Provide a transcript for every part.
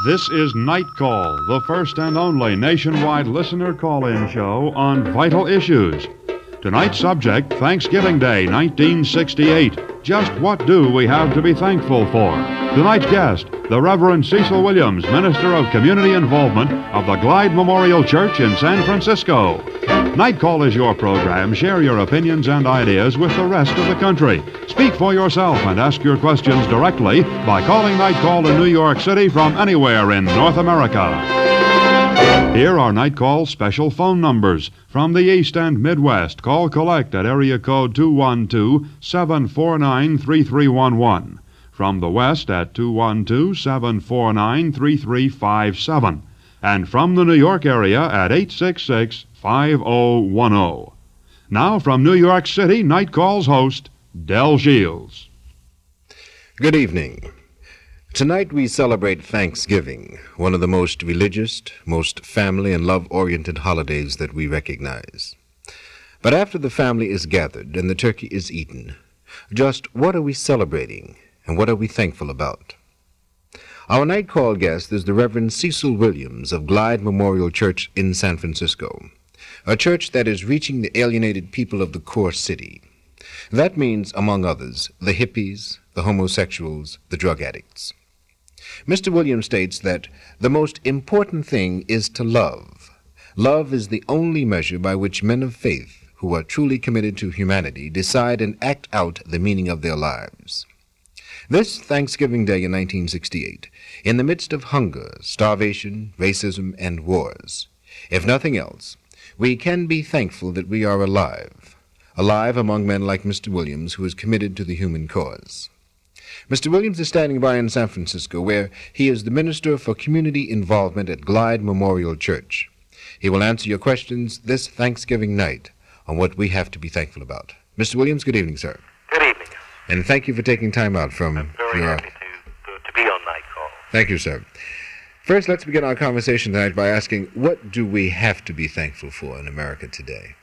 This is Night Call, the first and only nationwide listener call-in show on vital issues. Tonight's subject, Thanksgiving Day, 1968. Just what do we have to be thankful for? Tonight's guest, the Reverend Cecil Williams, Minister of Community Involvement of the Glide Memorial Church in San Francisco. Night Call is your program. Share your opinions and ideas with the rest of the country. Speak for yourself and ask your questions directly by calling Night Call in New York City from anywhere in North America. Here are Night Call's special phone numbers. From the East and Midwest, call collect at area code 212-749-3311. From the West at 212-749-3357. And from the New York area at 866-5010. Now from New York City, Night Call's host, Del Shields. Good evening. Tonight we celebrate Thanksgiving, one of the most religious, most family and love-oriented holidays that we recognize. But after the family is gathered and the turkey is eaten, just what are we celebrating and what are we thankful about? Our night call guest is the Reverend Cecil Williams of Glide Memorial Church in San Francisco, a church that is reaching the alienated people of the core city. That means, among others, the hippies, the homosexuals, the drug addicts. Mr. Williams states that the most important thing is to love. Love is the only measure by which men of faith who are truly committed to humanity decide and act out the meaning of their lives. This Thanksgiving Day in 1968, in the midst of hunger, starvation, racism, and wars, if nothing else, we can be thankful that we are alive among men like Mr. Williams, who is committed to the human cause. Mr. Williams is standing by in San Francisco, where he is the Minister for Community Involvement at Glide Memorial Church. He will answer your questions this Thanksgiving night on what we have to be thankful about. Mr. Williams, good evening, sir. Good evening. And thank you for taking time out from I'm very happy to be on Night Call. Thank you, sir. First, let's begin our conversation tonight by asking, what do we have to be thankful for in America today?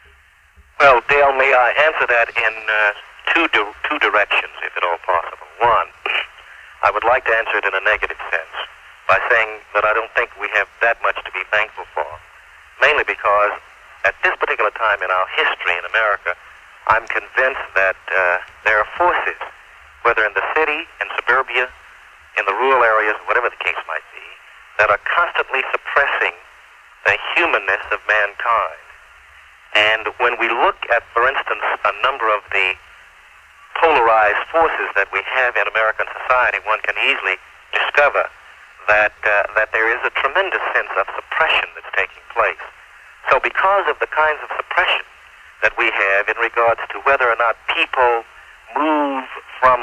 Well, Dale, may I answer that in two directions, if at all possible. One, I would like to answer it in a negative sense by saying that I don't think we have that much to be thankful for, mainly because at this particular time in our history in America, I'm convinced that there are forces, whether in the city, in suburbia, in the rural areas, whatever the case might be, that are constantly suppressing the humanness of mankind. And when we look at, for instance, a number of the polarized forces that we have in American society, one can easily discover that there is a tremendous sense of suppression that's taking place. So because of the kinds of suppression that we have in regards to whether or not people move from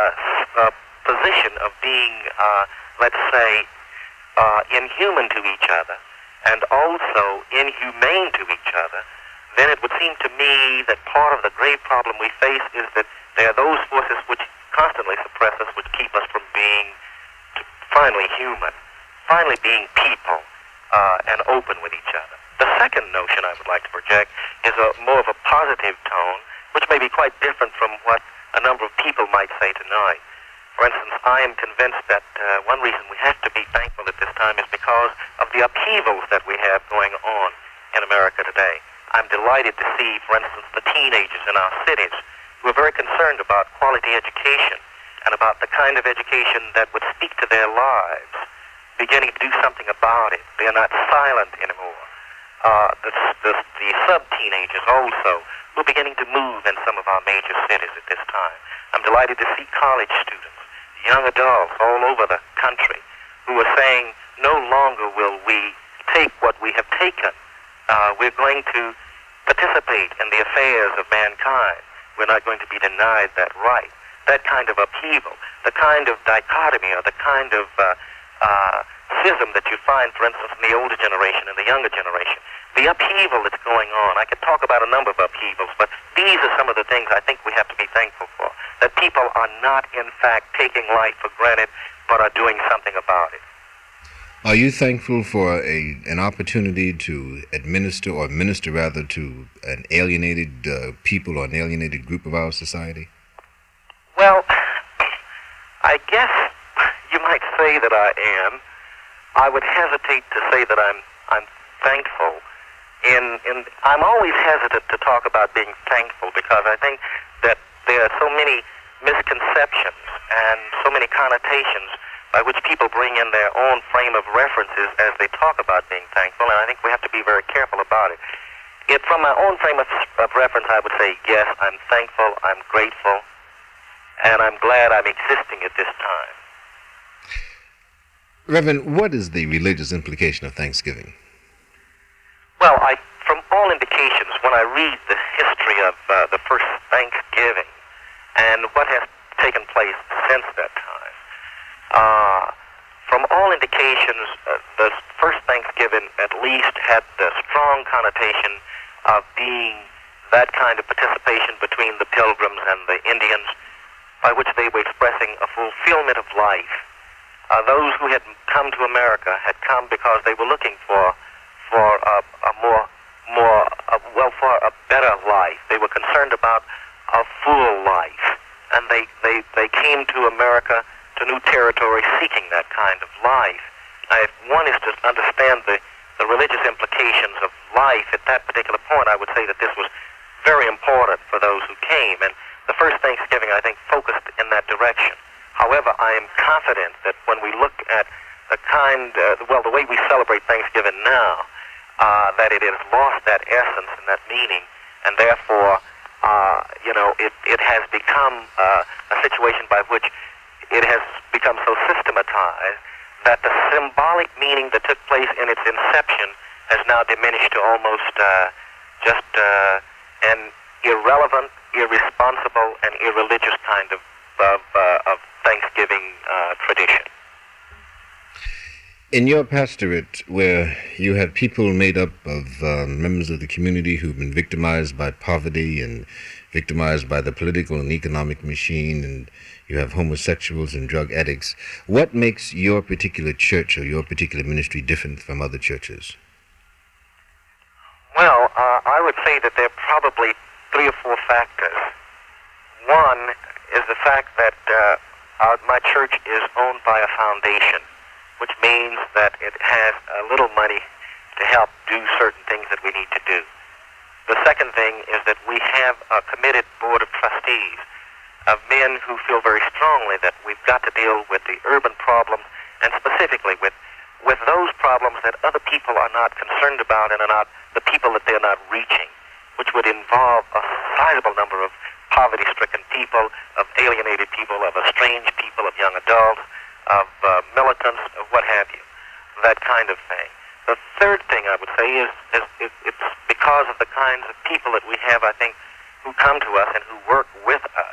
a position of being, let's say, inhuman to each other and also inhumane to each other, then it would seem to me that part of the grave problem we face is that there are those forces which constantly suppress us, which keep us from being finally human, finally being people, and open with each other. The second notion I would like to project is more of a positive tone, which may be quite different from what a number of people might say tonight. For instance, I am convinced that one reason we have to be thankful at this time is because of the upheavals that we have going on in America today. I'm delighted to see, for instance, the teenagers in our cities who are very concerned about quality education and about the kind of education that would speak to their lives, beginning to do something about it. They are not silent anymore. The sub-teenagers also who are beginning to move in some of our major cities at this time. I'm delighted to see college students, young adults all over the country who are saying, no longer will we take what we have taken. We're going to participate in the affairs of mankind. We're not going to be denied that right. That kind of upheaval, the kind of dichotomy or the kind of schism that you find, for instance, in the older generation and the younger generation, the upheaval that's going on. I could talk about a number of upheavals, but these are some of the things I think we have to be thankful for, that people are not, in fact, taking life for granted, but are doing something about it. Are you thankful for an opportunity to administer or minister rather to an alienated people or an alienated group of our society? Well, I guess you might say that I am. I would hesitate to say that I'm thankful. I'm always hesitant to talk about being thankful because I think that there are so many misconceptions and so many connotations by which people bring in their own frame of references as they talk about being thankful, and I think we have to be very careful about it. From my own frame of reference, I would say, yes, I'm thankful, I'm grateful, and I'm glad I'm existing at this time. Reverend, what is the religious implication of Thanksgiving? Well, from all indications, when I read the history of the first Thanksgiving and what has taken place since that time, from all indications, the first Thanksgiving at least had the strong connotation of being that kind of participation between the Pilgrims and the Indians, by which they were expressing a fulfillment of life. Those who had come to America had come because they were looking for a better life. They were concerned about a full life, and they came to America, to new territory, seeking that kind of life. Now, if one is to understand the religious implications of life at that particular point, I would say that this was very important for those who came, and the first Thanksgiving, I think, focused in that direction. However, I am confident that when we look at the way we celebrate Thanksgiving now, that it has lost that essence and that meaning, and therefore, it has become a situation by which it has become so systematized that the symbolic meaning that took place in its inception has now diminished to almost just an irrelevant, irresponsible, and irreligious kind of Thanksgiving tradition. In your pastorate, where you have people made up of members of the community who've been victimized by poverty and victimized by the political and economic machine, and you have homosexuals and drug addicts, what makes your particular church or your particular ministry different from other churches? Well, I would say that there are probably 3 or 4 factors. One is the fact that my church is owned by a foundation, which means that it has a little money to help do certain things that we need to do. The second thing is that we have a committed board of trustees of men who feel very strongly that we've got to deal with the urban problems, and specifically with those problems that other people are not concerned about and are not the people that they're not reaching, which would involve a sizable number of poverty-stricken people, of alienated people, of estranged people, of young adults, of militants, of what have you, that kind of thing. The third thing I would say is it's because of the kinds of people that we have, I think, who come to us and who work with us.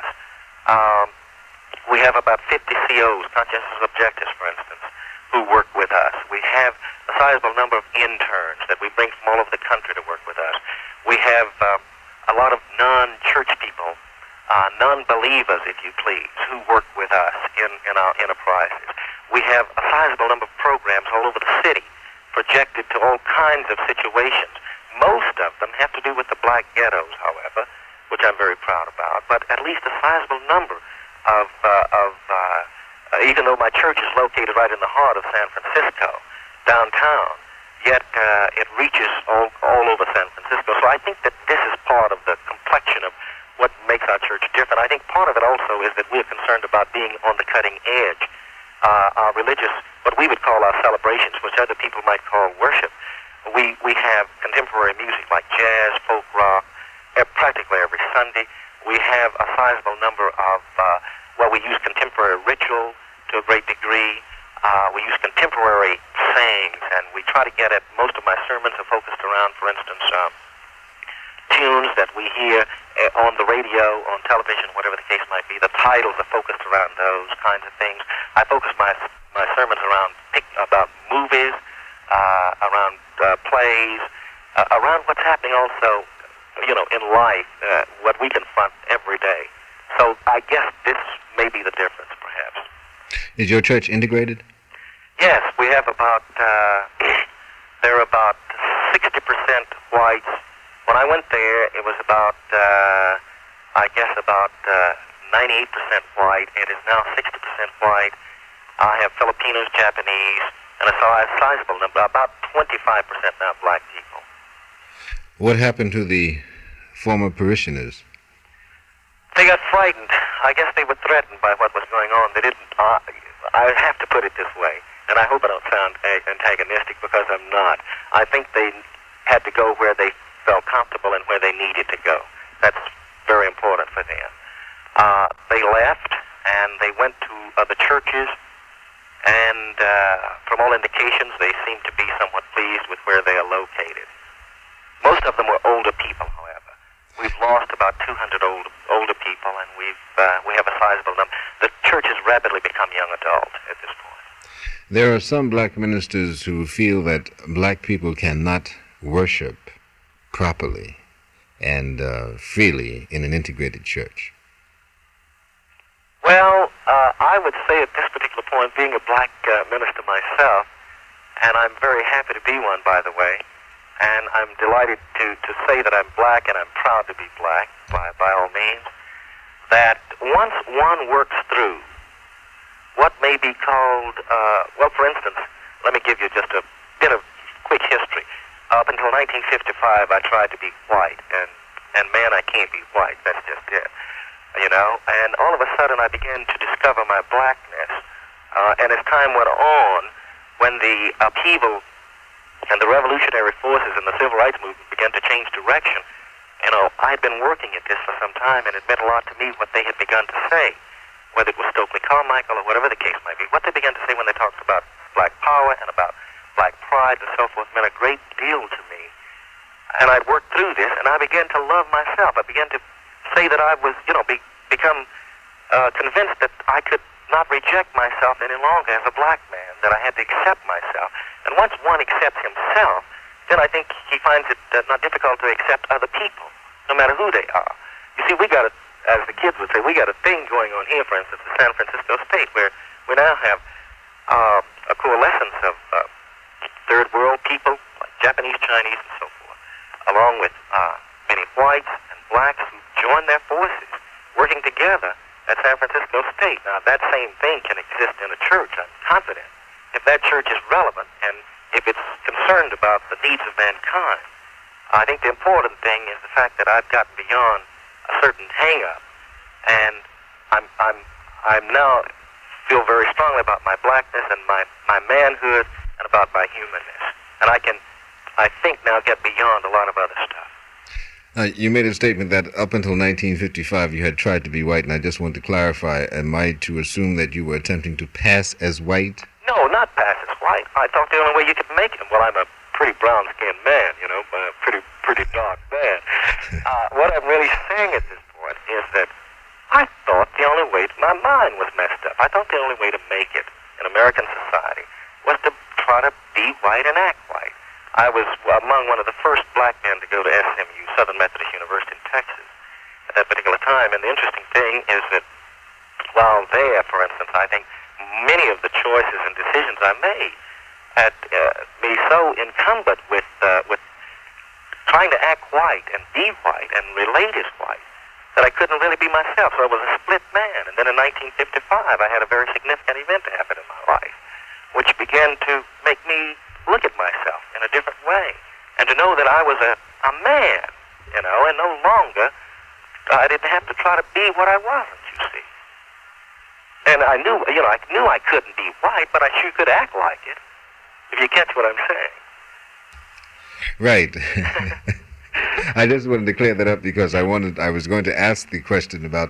We have about 50 COs, conscientious objectives, for instance, who work with us. We have a sizable number of interns that we bring from all over the country to work with us. We have a lot of non-church people, non-believers, if you please, who work with us in our enterprises. We have a sizable number of programs all over the city projected to all kinds of situations. Most of them have to do with the black ghettos, however, which I'm very proud about, but at least a sizable number of even though my church is located right in the heart of San Francisco, downtown, yet it reaches all over San Francisco. So I think that this is part of the complexion of what makes our church different. I think part of it also is that we're concerned about being on the cutting edge. Our religious, what we would call our celebrations, which other people might call worship, we have contemporary music like jazz, folk rock, practically every Sunday. We have a sizable number of, we use contemporary ritual to a great degree. We use contemporary sayings, and we try to get at, most of my sermons are focused around, for instance, tunes that we hear on the radio, on television, whatever the case might be. The titles are focused around those kinds of things. I focus my sermons about movies, around plays, around what's happening also, in life, what we confront every day. So I guess this may be the difference, perhaps. Is your church integrated? Yes, we have about, there are about 60% whites. When I went there, it was about, 98% white. It is now 60% white. I have Filipinos, Japanese, and a sizable number, about 25% now black people. What happened to the former parishioners? They got frightened. I guess they were threatened by what was going on. They didn't. I have to put it this way, and I hope I don't sound antagonistic because I'm not. I think they had to go where they felt comfortable and where they needed to go. That's very important for them. They left, and they went to other churches, and from all indications, they seem to be somewhat pleased with where they are located. Most of them were older people, however. We've lost about 200 older people, and we have a sizable number. The church has rapidly become young adult at this point. There are some black ministers who feel that black people cannot worship properly and freely in an integrated church. Well, I would say at this particular point, being a black minister myself, and I'm very happy to be one, by the way, and I'm delighted to say that I'm black, and I'm proud to be black, by all means, that once one works through what may be called, well, for instance, let me give you just a bit of quick history. Up until 1955, I tried to be white, and man, I can't be white. That's just it, you know. And all of a sudden, I began to discover my blackness. And as time went on, when the upheaval and the revolutionary forces and the civil rights movement began to change direction, you know, I'd been working at this for some time, and it meant a lot to me what they had begun to say, whether it was Stokely Carmichael or whatever the case might be. What they began to say when they talked about black power and about black pride and so forth meant a great deal to me. And I'd worked through this, and I began to love myself. I began to say that I was, you know, become convinced that I could not reject myself any longer as a black man, that I had to accept myself. And once one accepts himself, then I think he finds it not difficult to accept other people, no matter who they are. You see, we got a, as the kids would say, we got a thing going on here, for instance, in San Francisco State, where we now have a coalescence of third world people, like Japanese, Chinese, and so forth, along with many whites and blacks who join their forces, working together at San Francisco State. Now, that same thing can exist in a church, I'm confident, if that church is relevant and if it's concerned about the needs of mankind. I think the important thing is the fact that I've gotten beyond a certain hang-up, and I'm now feel very strongly about my blackness and my manhood and about my humanness. And I can, I think, now get beyond a lot of other stuff. You made a statement that up until 1955 you had tried to be white, and I just want to clarify, am I to assume that you were attempting to pass as white? No, not pass as white. I thought the only way you could make it, well, I'm a pretty brown-skinned man, you know, a pretty dark man. What I'm really saying at this point is that I thought the only way, my mind was messed up. I thought the only way to make it in American society was to try to be white and act white. I was among one of the first black men to go to SMU, Southern Methodist University in Texas, at that particular time. And the interesting thing is that while there, for instance, I think many of the choices and decisions I made had me so encumbered with trying to act white and be white and relate as white that I couldn't really be myself. So I was a split man. And then in 1955, I had a very significant event happen in my life, which began to make me look at myself in a different way, and to know that I was a man, you know, and no longer, I didn't have to try to be what I wasn't, you see. And I knew, you know, I knew I couldn't be white, but I sure could act like it, if you catch what I'm saying. Right. I just wanted to clear that up because I was going to ask the question about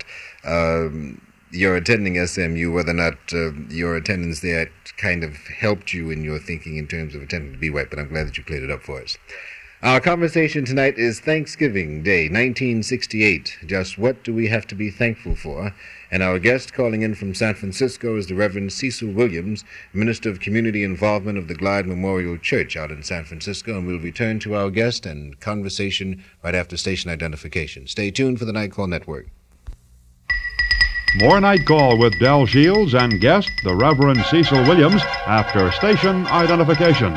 your attending SMU, whether or not your attendance there kind of helped you in your thinking in terms of attempting to be white, but I'm glad that you cleared it up for us. Our conversation tonight is Thanksgiving Day, 1968. Just what do we have to be thankful for? And our guest calling in from San Francisco is the Reverend Cecil Williams, Minister of Community Involvement of the Glide Memorial Church out in San Francisco, and we'll return to our guest and conversation right after station identification. Stay tuned for the Night Call Network. More Night Call with Del Shields and guest, the Reverend Cecil Williams, after station identification.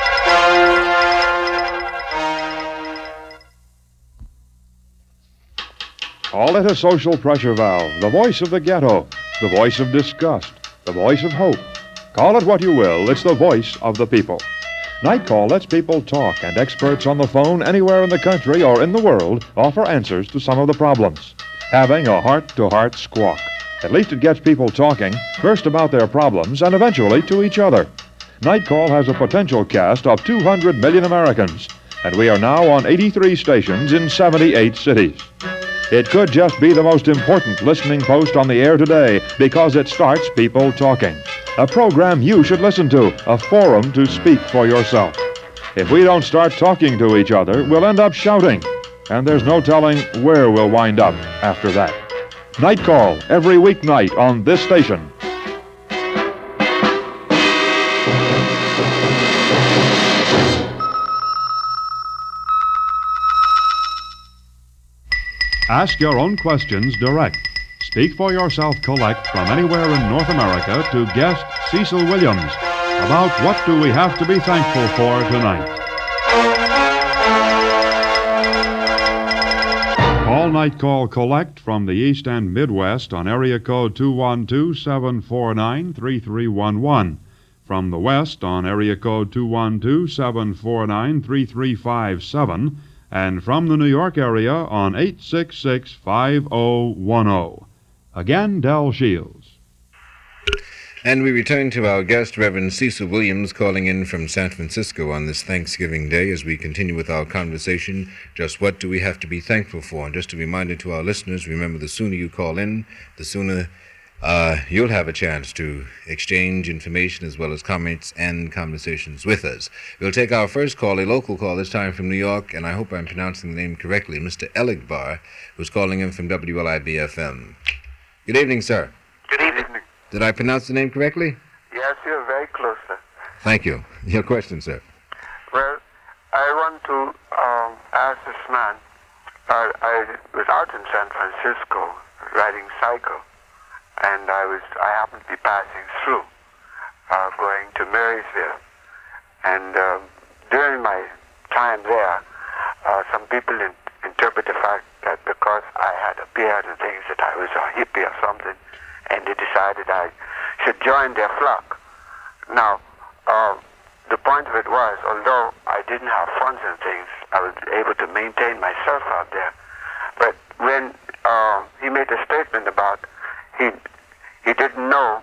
Call it a social pressure valve, the voice of the ghetto, the voice of disgust, the voice of hope. Call it what you will, it's the voice of the people. Night Call lets people talk, and experts on the phone anywhere in the country or in the world offer answers to some of the problems. Having a heart-to-heart squawk. At least it gets people talking, first about their problems and eventually to each other. Night Call has a potential cast of 200 million Americans, and we are now on 83 stations in 78 cities. It could just be the most important listening post on the air today because it starts people talking. A program you should listen to, a forum to speak for yourself. If we don't start talking to each other, we'll end up shouting, and there's no telling where we'll wind up after that. Night Call, every weeknight on this station. Ask your own questions direct. Speak for Yourself Collect from anywhere in North America to guest Cecil Williams about what do we have to be thankful for tonight. All Night Call Collect from the East and Midwest on area code 212-749-3311. From the West on area code 212-749-3357. And from the New York area on 866-5010. Again, Del Shields. And we return to our guest, Reverend Cecil Williams, calling in from San Francisco on this Thanksgiving Day as we continue with our conversation, just what do we have to be thankful for? And just a reminder to our listeners, remember the sooner you call in, the sooner you'll have a chance to exchange information as well as comments and conversations with us. We'll take our first call, a local call, this time from New York, and I hope I'm pronouncing the name correctly, Mr. Eligbar, who's calling in from WLIB-FM. Good evening, sir. Good evening. Did I pronounce the name correctly? Yes, you're very close, sir. Thank you. Your question, sir. Well, I want to ask this man. I was out in San Francisco riding cycle, and I happened to be passing through, going to Marysville. And during my time there, some people interpret the fact that because I had a beard and things that I was a hippie or something, and they decided I should join their flock. Now, the point of it was, although I didn't have funds and things, I was able to maintain myself out there. But when he made a statement about he didn't know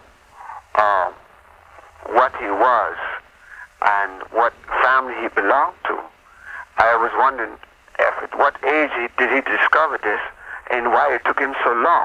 what he was and what family he belonged to, I was wondering at what age did he discover this and why it took him so long.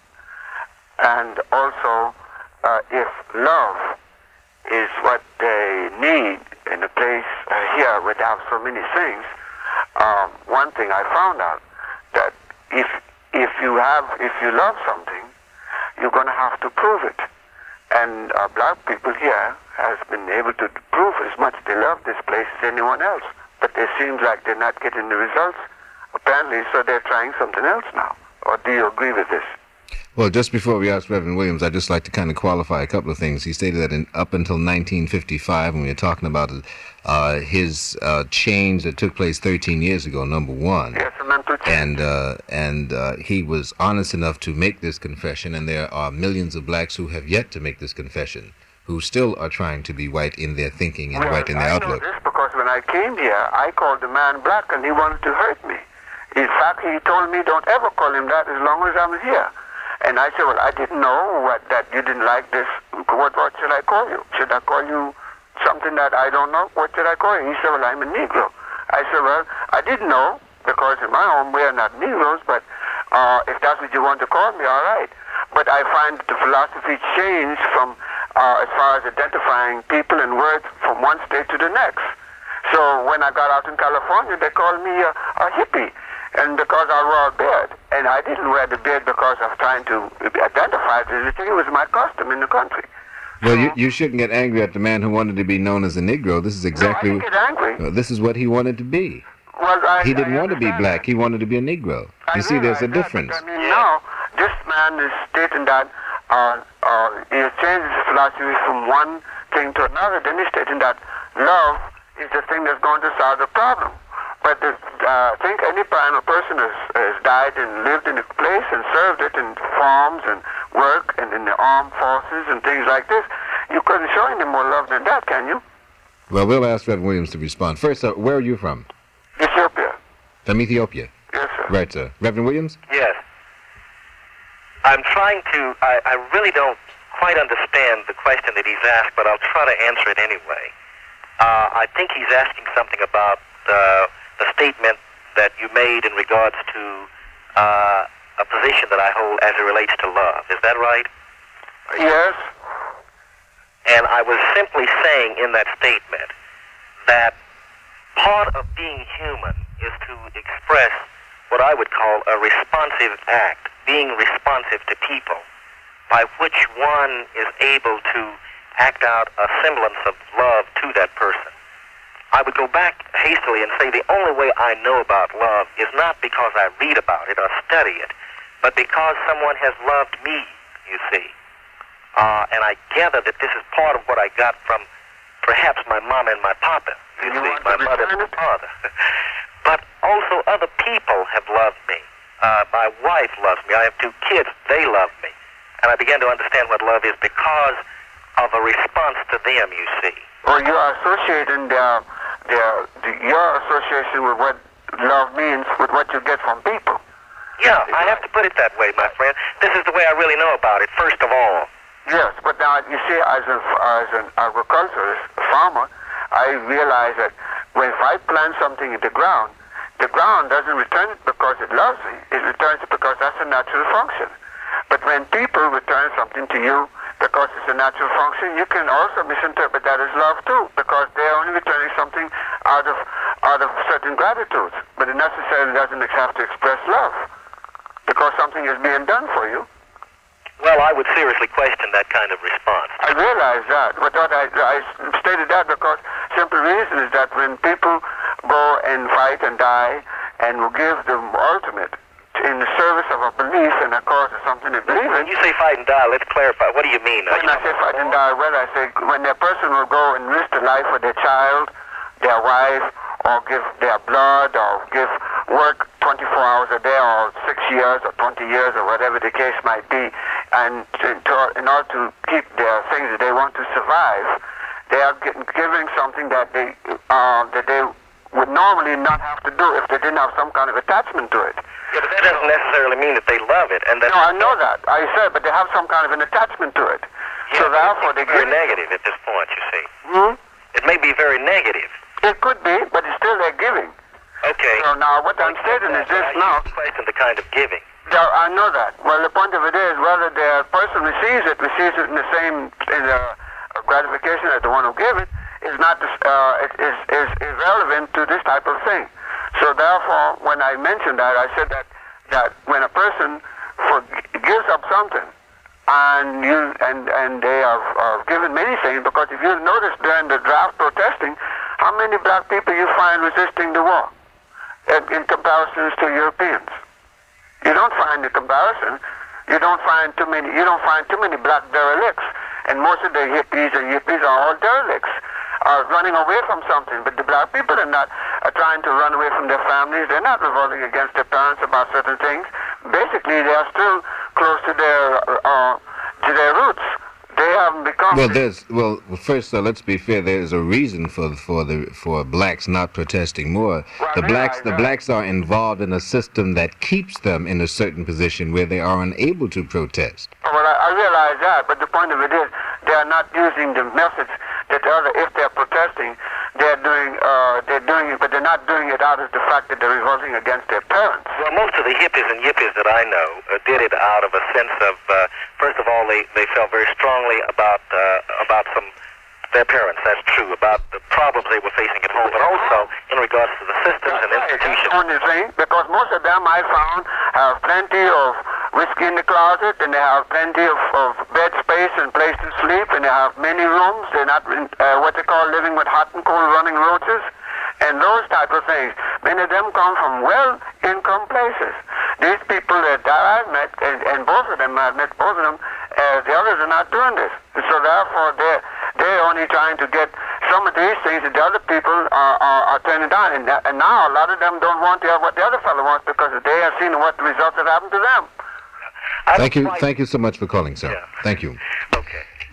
And also, if love is what they need in a place here where they have so many things, one thing I found out that if you love something, you're going to have to prove it. And black people here has been able to prove as much they love this place as anyone else. But it seems like they're not getting the results, apparently, so they're trying something else now. Or do you agree with this? Well, just before we ask Reverend Williams, I'd just like to kind of qualify a couple of things. He stated that up until 1955, when we were talking about his change that took place 13 years ago, number one. Yes, a mental change. And he was honest enough to make this confession, and there are millions of blacks who have yet to make this confession, who still are trying to be white in their thinking and white in their outlook. I know this because when I came here, I called the man black, and he wanted to hurt me. In fact, he told me, don't ever call him that as long as I'm here. And I said, well, I didn't know that you didn't like this. What should I call you? Should I call you something that I don't know? What should I call you? He said, well, I'm a Negro. I said, well, I didn't know, because in my home we are not Negroes, but if that's what you want to call me, all right. But I find that the philosophy changed from as far as identifying people and words from one state to the next. So when I got out in California, they called me a hippie. And because I wore a beard, and I didn't wear the beard because I was trying to identify it as a thing. It was my custom in the country. Well, you shouldn't get angry at the man who wanted to be known as a Negro. This is exactly... No, I didn't get angry. This is what he wanted to be. Well, he didn't want to be black. He wanted to be a Negro. You see, there's a difference. I mean, now, this man is stating that he has changed his philosophy from one thing to another. Then he's stating that love is the thing that's going to solve the problem. But I think any person has died and lived in a place and served it in farms and work and in the armed forces and things like this. You couldn't show any more love than that, can you? Well, we'll ask Reverend Williams to respond. First, where are you from? Ethiopia. From Ethiopia? Yes, sir. Right, sir. Reverend Williams? Yes. I'm trying to, I really don't quite understand the question that he's asked, but I'll try to answer it anyway. I think he's asking something about the statement that you made in regards to a position that I hold as it relates to love. Is that right? Yes. And I was simply saying in that statement that part of being human is to express what I would call a responsive act, being responsive to people, by which one is able to act out a semblance of love to that person. I would go back hastily and say the only way I know about love is not because I read about it or study it, but because someone has loved me, you see. And I gather that this is part of what I got from perhaps my mom and my papa, you see, my mother and father. But also other people have loved me. My wife loves me. I have 2 kids. They love me. And I began to understand what love is because of a response to them, you see. Or you are associating your association with what love means with what you get from people. Yeah, I have to put it that way, my friend. This is the way I really know about it, first of all. Yes, but now you see, as an agriculturist, farmer, I realize that if I plant something in the ground doesn't return it because it loves me. It returns it because that's a natural function. But when people return something to you because it's a natural function, you can also misinterpret that as love too, because they're only returning something out of certain gratitudes. But it necessarily doesn't have to express love because something is being done for you. Well, I would seriously question that kind of response. I realize that, but I stated that because simple reason is that when people go and fight and die and will give the ultimate in the service of a belief and a cause or something they believe in. When you say fight and die, let's clarify. What do you mean? When I say fight and die, well, I say when a person will go and risk the life of their child, their wife, or give their blood, or give work 24 hours a day, or 6 years, or 20 years, or whatever the case might be, and in order to keep their things that they want to survive, they are giving something that they would normally not have to do if they didn't have some kind of attachment to it. Yeah, but that doesn't necessarily mean that they love it. And that no, I know that. I said, but they have some kind of an attachment to it. Yeah, so therefore, they very negative at this point, you see. It may be very negative. It could be, but it's still their giving. Okay. So now what I'm stating is this now. Question the kind of giving. I know that. Well, the point of it is whether the person receives it in the same gratification as the one who gave it is not is irrelevant to this type of thing. So therefore, when I mentioned that, I said that when a person gives up something and they are given many things, because if you notice during the draft protesting, how many black people you find resisting the war in comparisons to Europeans? You don't find the comparison. You don't find too many black derelicts, and most of the hippies are all derelicts, are running away from something. But the black people are not trying to run away from their families. They're not revolting against their parents about certain things. Basically, they are still close to their roots. They haven't become. First, let's be fair. There is a reason for blacks not protesting more. Well, the blacks are involved in a system that keeps them in a certain position where they are unable to protest. Well, I realize that, but the point of it is they are not using the methods that if they're protesting, they're doing it, but they're not doing it out of the fact that they're revolting against their parents. Well, most of the hippies and yippies that I know did it out of a sense of, first of all, they felt very strongly about their parents. That's true, about the problems they were facing at home, but also in regards to the systems and institutions. That's the thing, because most of them I found have plenty of whiskey in the closet, and they have plenty of bed space and place to sleep, and they have many rooms. They're not what they call living with hot and cold running roaches, and those type of things. Many of them come from well-income places. These people that I've met, and both of them, I've met both of them, the others are not doing this. So therefore, they're only trying to get some of these things that the other people are turning down. And now a lot of them don't want to have what the other fellow wants because they have seen what the results have happened to them. Thank you so much for calling, sir. Yeah. Thank you. Okay.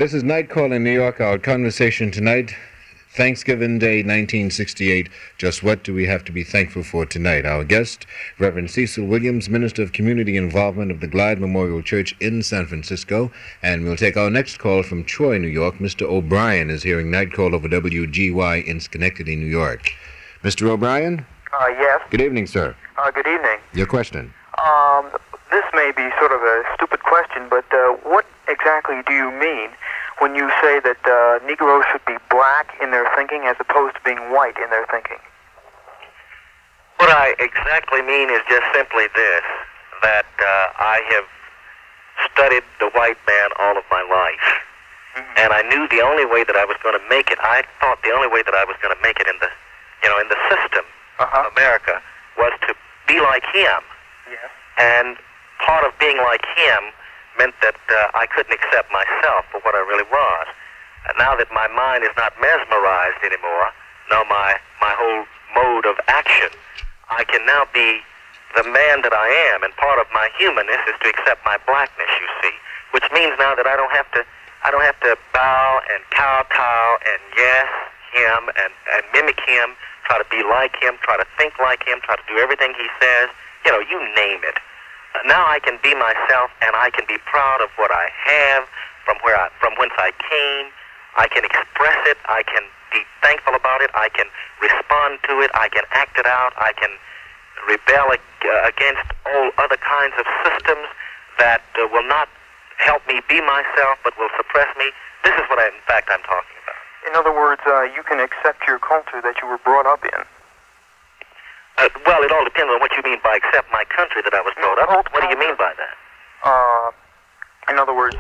This is Night Call in New York. Our conversation tonight, Thanksgiving Day, 1968. Just what do we have to be thankful for tonight? Our guest, Reverend Cecil Williams, Minister of Community Involvement of the Glide Memorial Church in San Francisco. And we'll take our next call from Troy, New York. Mr. O'Brien is hearing Night Call over WGY in Schenectady, New York. Mr. O'Brien? Yes. Good evening, sir. Good evening. Your question? This may be sort of a stupid question, but what exactly do you mean when you say that Negroes should be black in their thinking as opposed to being white in their thinking? What I exactly mean is just simply this, that I have studied the white man all of my life, and I knew the only way that I was going to make it, I thought the only way that I was going to make it in the system of America was to be like him. Yes. And part of being like him meant that I couldn't accept myself for what I really was. And now that my mind is not mesmerized anymore, no, my whole mode of action, I can now be the man that I am, and part of my humanness is to accept my blackness, you see, which means now that I don't have to bow and kowtow and yes him and mimic him, try to be like him, try to think like him, try to do everything he says, you name it. Now I can be myself, and I can be proud of what I have, from whence I came. I can express it. I can be thankful about it. I can respond to it. I can act it out. I can rebel against all other kinds of systems that will not help me be myself, but will suppress me. This is what I'm talking about. In other words, you can accept your culture that you were brought up in. Well, it all depends on what you mean by accept my country that I was brought up. What do you mean by that? In other words,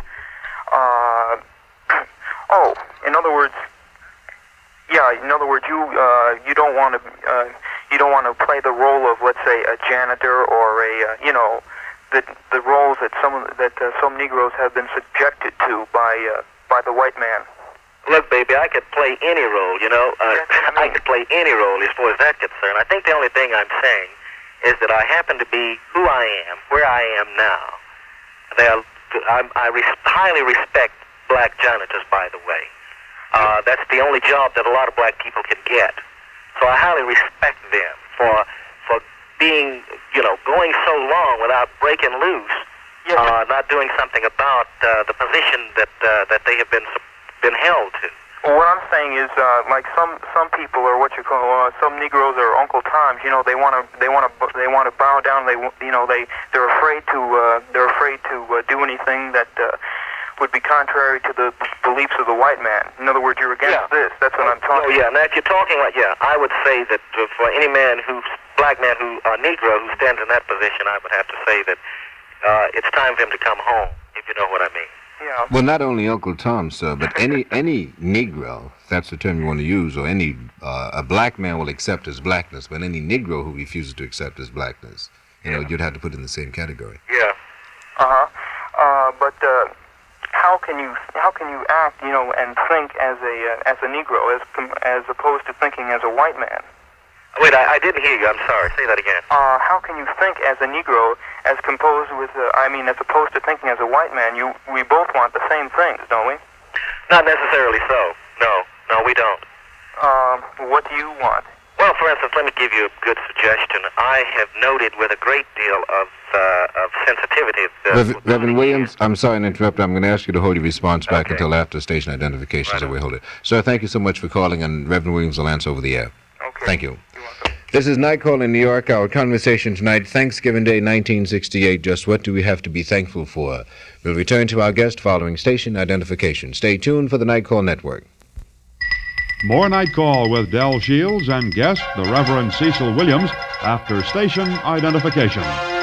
you don't want to play the role of, let's say, a janitor or the roles that some Negroes have been subjected to by the white man. Look, baby, I could play any role, I could play any role as far as that's concerned. I think the only thing I'm saying is that I happen to be who I am, where I am now. I highly respect black janitors, by the way. That's the only job that a lot of black people can get. So I highly respect them for being, going so long without breaking loose, not doing something about the position that they have been held to. Well, what I'm saying is, like some people are what you call some Negroes are Uncle Toms. They want to bow down. They're afraid to do anything that would be contrary to the beliefs of the white man. In other words, you're against this. That's what I'm talking. Oh yeah. Now if you're talking like I would say that for any black man Negro who stands in that position, I would have to say that it's time for him to come home. If you know what I mean. Yeah. Well, not only Uncle Tom, sir, but any Negro, if that's the term you want to use, or a black man will accept his blackness, but any Negro who refuses to accept his blackness, you'd have to put in the same category. Yeah. But how can you act, and think as a Negro as opposed to thinking as a white man? Wait, I didn't hear you. I'm sorry. Say that again. How can you think as a Negro as opposed to thinking as a white man? We both want the same things, don't we? Not necessarily so. No, we don't. What do you want? Well, for instance, let me give you a good suggestion. I have noted with a great deal of sensitivity. Reverend Williams, I'm sorry to interrupt. I'm going to ask you to hold your response back until after station identifications that we hold it. Sir, thank you so much for calling, and Reverend Williams will answer over the air. Okay. Thank you. This is Night Call in New York. Our conversation tonight, Thanksgiving Day 1968, just what do we have to be thankful for? We'll return to our guest following station identification. Stay tuned for the Night Call Network. More Night Call with Del Shields and guest, the Reverend Cecil Williams, after station identification.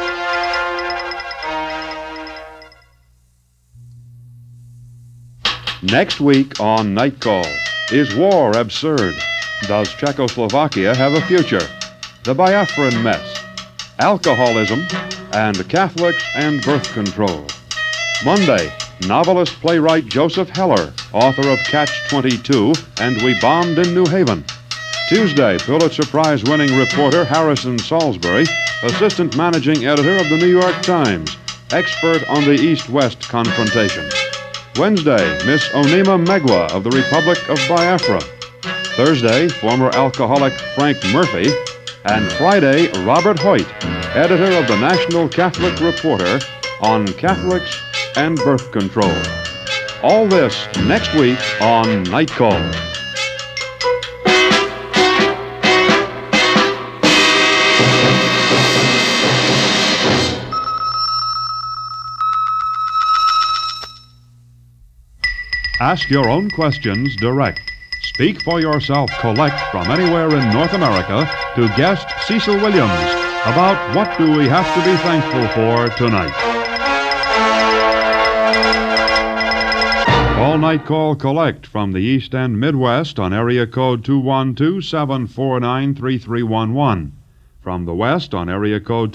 Next week on Night Call, is war absurd? Does Czechoslovakia have a future? The Biafran mess, alcoholism, and Catholics and birth control. Monday, novelist playwright Joseph Heller, author of Catch-22 and We Bombed in New Haven. Tuesday, Pulitzer Prize-winning reporter Harrison Salisbury, assistant managing editor of the New York Times, expert on the East-West confrontation. Wednesday, Miss Onima Megwa of the Republic of Biafra. Thursday, former alcoholic Frank Murphy. And Friday, Robert Hoyt, editor of the National Catholic Reporter on Catholics and birth control. All this next week on Night Call. Ask your own questions direct. Speak for yourself collect from anywhere in North America to guest Cecil Williams about what do we have to be thankful for tonight. All Night Call collect from the East and Midwest on area code 212-749-3311. From the West on area code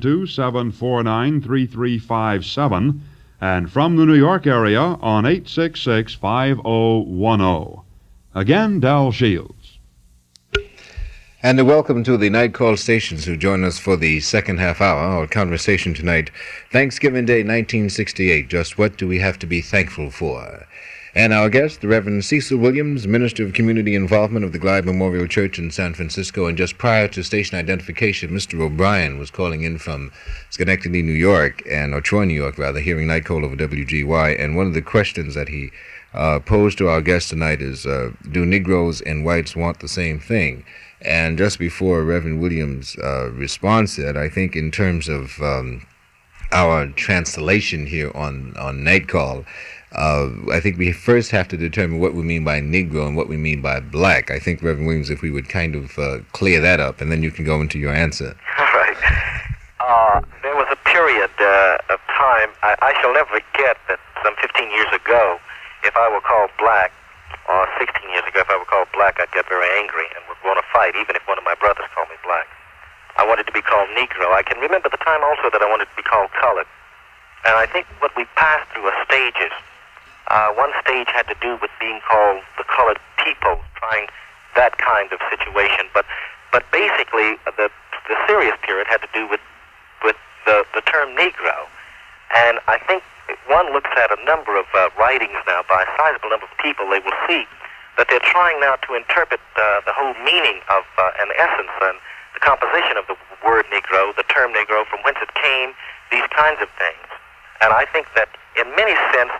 212-749-3357. And from the New York area on 866-5010. Again, Del Shields. And a welcome to the Night Call stations who join us for the second half hour. Our conversation tonight, Thanksgiving Day 1968, just what do we have to be thankful for? And our guest, the Reverend Cecil Williams, Minister of Community Involvement of the Glide Memorial Church in San Francisco. And just prior to station identification, Mr. O'Brien was calling in from Schenectady, New York, or Troy, New York, rather, hearing Night Call over WGY. And one of the questions that he posed to our guest tonight is, do Negroes and whites want the same thing? And just before Reverend Williams' response to that, I think in terms of our translation here on Night Call, I think we first have to determine what we mean by Negro and what we mean by black. I think, Reverend Williams, if we would kind of clear that up, and then you can go into your answer. All right. There was a period of time, I shall never forget that some 15 years ago, if I were called black, or 16 years ago, if I were called black, I'd get very angry and would want to fight, even if one of my brothers called me black. I wanted to be called Negro. I can remember the time also that I wanted to be called colored. And I think what we passed through are stages. One stage had to do with being called the colored people, trying that kind of situation. But basically, the serious period had to do with the term Negro. And I think one looks at a number of writings now by a sizable number of people, they will see that they're trying now to interpret the whole meaning of an essence and the composition of the word Negro, the term Negro, from whence it came, these kinds of things. And I think that in many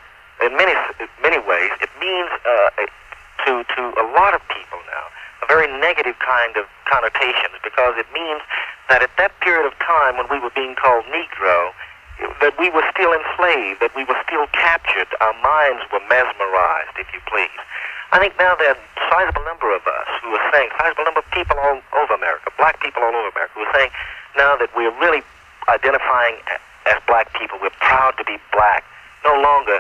ways, it means to a lot of people now a very negative kind of connotations, because it means that at that period of time when we were being called Negro, that we were still enslaved, that we were still captured, our minds were mesmerized, if you please. I think now there are a sizable number of us who are saying, sizable number of people all over America, black people all over America, who are saying now that we're really identifying as black people, we're proud to be black. No longer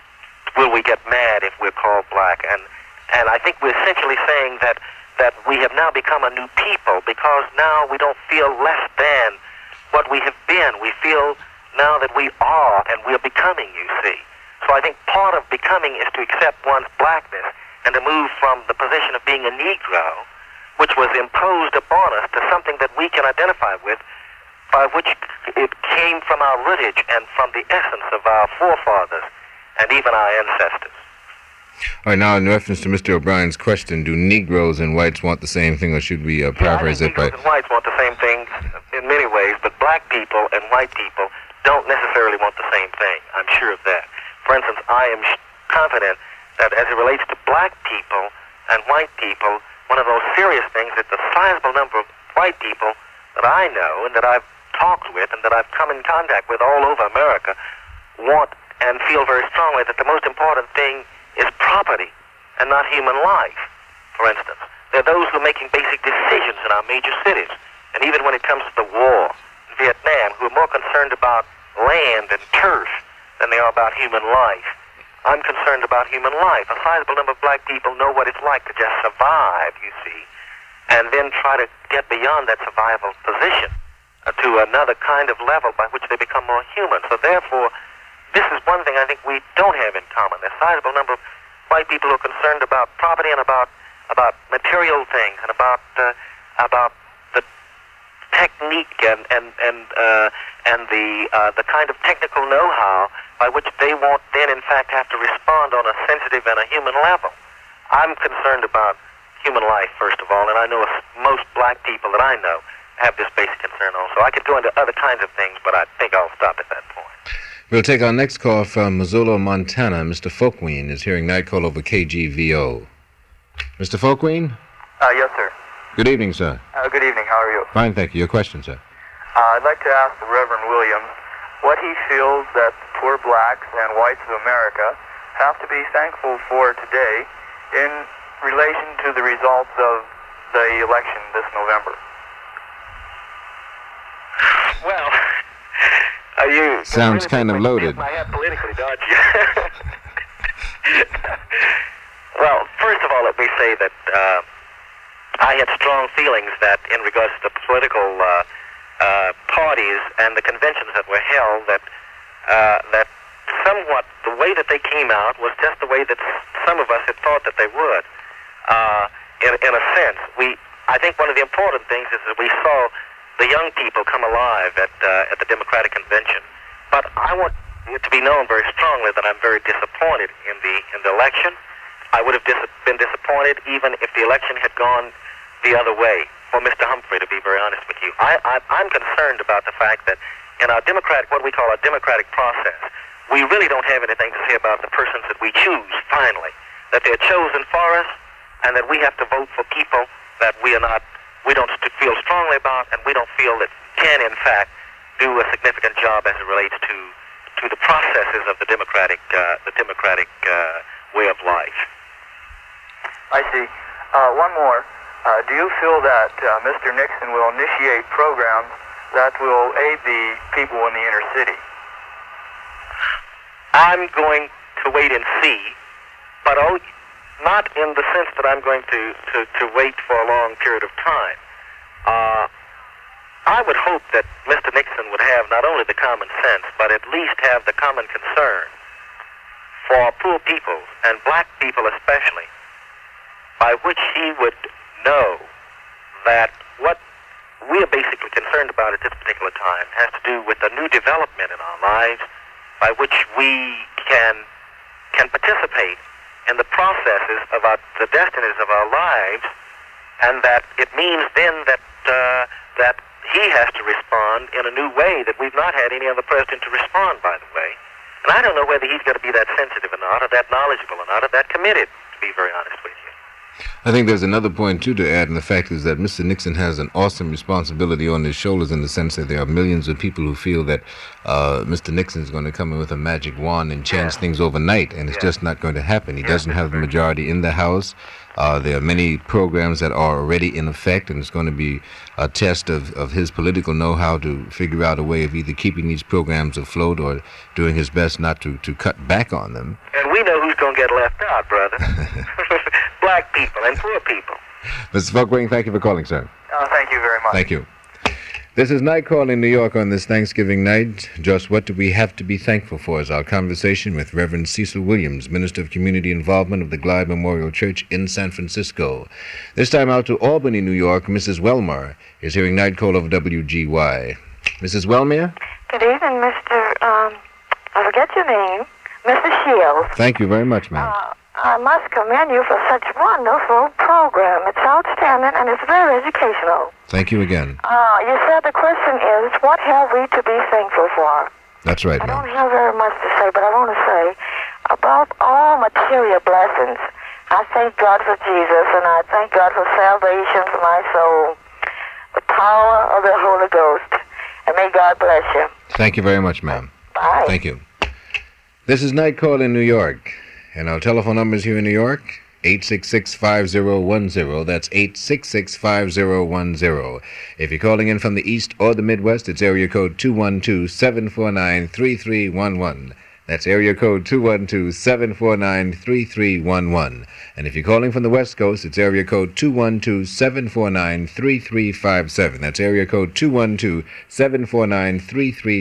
will we get mad if we're called black. And I think we're essentially saying that we have now become a new people, because now we don't feel less than what we have been. We feel now that we are, and we're becoming, you see. So I think part of becoming is to accept one's blackness and to move from the position of being a Negro, which was imposed upon us, to something that we can identify with, by which it came from our rootage and from the essence of our forefathers and even our ancestors. All right, now in reference to Mr. O'Brien's question, do Negroes and whites want the same thing, or should we paraphrase it by... Negroes and whites want the same thing in many ways, but black people and white people don't necessarily want the same thing. I'm sure of that. For instance, I am confident that as it relates to black people and white people, one of those serious things that the sizable number of white people that I know and that I've talked with and that I've come in contact with all over America want and feel very strongly that the most important thing is property and not human life, for instance. There are those who are making basic decisions in our major cities, and even when it comes to the war in Vietnam, who are more concerned about land and turf than they are about human life. I'm concerned about human life. A sizable number of black people know what it's like to just survive, you see, and then try to get beyond that survival position to another kind of level by which they become more human. So therefore, this is one thing I think we don't have in common. There's a sizable number of white people who are concerned about property and about material things and about the technique and the kind of technical know-how by which they won't then, in fact, have to respond on a sensitive and a human level. I'm concerned about human life, first of all, and I know most black people that I know have this basic concern also. I could go into other kinds of things, but I think I'll stop at that point. We'll take our next call from Missoula, Montana. Mr. Folkween is hearing Night Call over KGVO. Mr. Folkween? Yes, sir. Good evening, sir. Good evening. How are you? Fine, thank you. Your question, sir. I'd like to ask the Reverend Williams what he feels that poor blacks and whites of America have to be thankful for today in relation to the results of the election this November. Well, you sounds kind of loaded. My head politically, don't you? Well, first of all, let me say that I had strong feelings that in regards to the political parties and the conventions that were held, that somewhat the way that they came out was just the way that some of us had thought that they would. In a sense, I think one of the important things is that we saw the young people come alive at the Democratic Convention. But I want it to be known very strongly that I'm very disappointed in the election. I would have been disappointed even if the election had gone the other way for Mr. Humphrey, to be very honest with you. I'm concerned about the fact that in our what we call our democratic process, we really don't have anything to say about the persons that we choose, finally. That they're chosen for us, and that we have to vote for people that we don't feel strongly about, and we don't feel that can, in fact, do a significant job as it relates to the processes of the democratic way of life. I see. One more. Do you feel that Mr. Nixon will initiate programs that will aid the people in the inner city? I'm going to wait and see, but not in the sense that I'm going to wait for a long period of time. I would hope that Mr. Nixon would have not only the common sense, but at least have the common concern for poor people, and black people especially, by which he would know that what we are basically concerned about at this particular time has to do with a new development in our lives by which we can participate in the processes of the destinies of our lives, and that it means then that he has to respond in a new way that we've not had any other president to respond, by the way. And I don't know whether he's going to be that sensitive or not, or that knowledgeable or not, or that committed, to be very honest with you. I think there's another point, too, to add, and the fact is that Mr. Nixon has an awesome responsibility on his shoulders in the sense that there are millions of people who feel that Mr. Nixon is going to come in with a magic wand and change things overnight, and it's just not going to happen. He doesn't have the majority in the House. There are many programs that are already in effect, and it's going to be a test of his political know-how to figure out a way of either keeping these programs afloat or doing his best not to cut back on them. And we know who's going to get left out, brother. Black people and poor people. Mr. Folkwing, thank you for calling, sir. Thank you very much. Thank you. This is Night Call in New York on this Thanksgiving night. Just what do we have to be thankful for is our conversation with Reverend Cecil Williams, Minister of Community Involvement of the Glide Memorial Church in San Francisco. This time out to Albany, New York, Mrs. Wellmer is hearing Night Call over WGY. Mrs. Wellmer? Good evening, Mr. I forget your name. Mr. Shields. Thank you very much, ma'am. I must commend you for such a wonderful program. It's outstanding and it's very educational. Thank you again. You said the question is, what have we to be thankful for? That's right, I ma'am. don't have very much to say, but I want to say, above all material blessings, I thank God for Jesus, and I thank God for salvation for my soul, the power of the Holy Ghost, and may God bless you. Thank you very much, ma'am. Bye. Thank you. This is Night Call in New York. And our telephone numbers here in New York, 866-5010. That's 866-5010. If you're calling in from the East or the Midwest, it's area code 212-749-3311. That's area code 212-749-3311. And if you're calling from the West Coast, it's area code 212-749-3357. That's area code